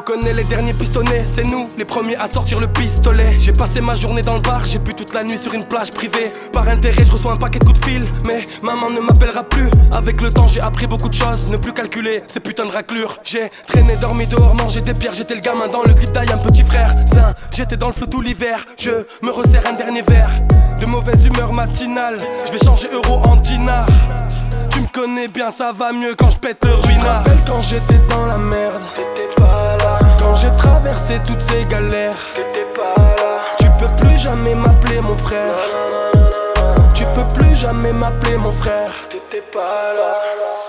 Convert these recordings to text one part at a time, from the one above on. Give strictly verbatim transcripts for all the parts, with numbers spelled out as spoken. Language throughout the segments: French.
connais les derniers pistonnets, c'est nous les premiers à sortir le pistolet. J'ai passé ma journée dans le bar, j'ai bu toute la nuit sur une plage privée. Par intérêt je reçois un paquet de coups de fil, mais maman ne m'appellera plus. Avec le temps j'ai appris beaucoup de choses, ne plus calculer ces putains de raclures. J'ai traîné, dormi dehors, mangé des pierres, j'étais le gamin dans le clip d'Aïe, un petit frère sain. J'étais dans le feu tout l'hiver, je me resserre un dernier verre. De mauvaise humeur matinale, je vais changer euro en dinar. Tu me connais bien, ça va mieux quand je pète le ruinard. Tu te rappelles quand j'étais dans la merde, t'étais pas là. Quand j'ai traversé toutes ces galères, t'étais pas là. Tu peux plus jamais m'appeler mon frère. Non, non, non, non. Tu peux plus jamais m'appeler mon frère. T'étais pas là.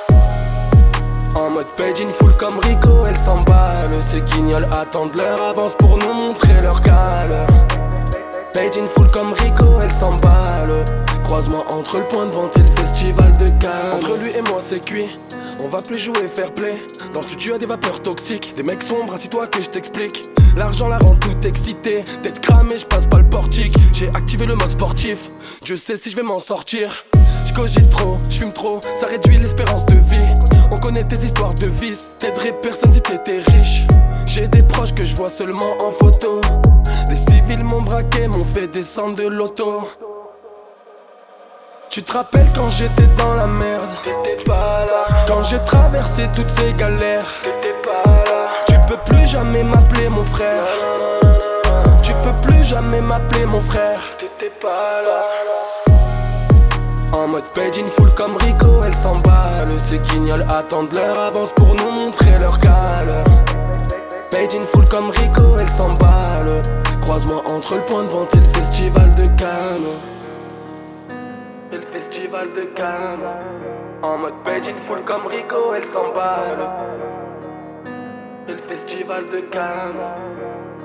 En mode paging full comme Rico, elle s'emballe. Ces guignols attendent leur avance pour nous montrer leur cale. Paging full comme Rico, elle s'emballe. Croisement entre le point de vente et le festival de Cannes. Entre lui et moi c'est cuit, on va plus jouer fair play. Dans ce tu as des vapeurs toxiques, des mecs sombres, assis-toi que je t'explique. L'argent la rend tout excité, tête cramée, je passe pas le portique. J'ai activé le mode sportif, je sais si je vais m'en sortir. J'cogite trop, j'fume trop, ça réduit l'espérance de vie. On connaît tes histoires de vices, t'aiderais personne si t'étais riche. J'ai des proches que je vois seulement en photo. Les civils m'ont braqué, m'ont fait descendre de l'auto. Tu te rappelles quand j'étais dans la merde, t'étais pas là. Quand j'ai traversé toutes ces galères, t'étais pas là. Tu peux plus jamais m'appeler mon frère. Non, non, non, non. Tu peux plus jamais m'appeler mon frère. T'étais pas là. En mode paging full comme Rico, elle s'emballe. Ces guignols attendent leur avance pour nous montrer leur cale. Paging full comme Rico, elle s'emballe. Croisement entre le point de vente et le festival de Cannes. Et le festival de Cannes. En mode paging full comme Rico, elle s'emballe. Et le festival de Cannes.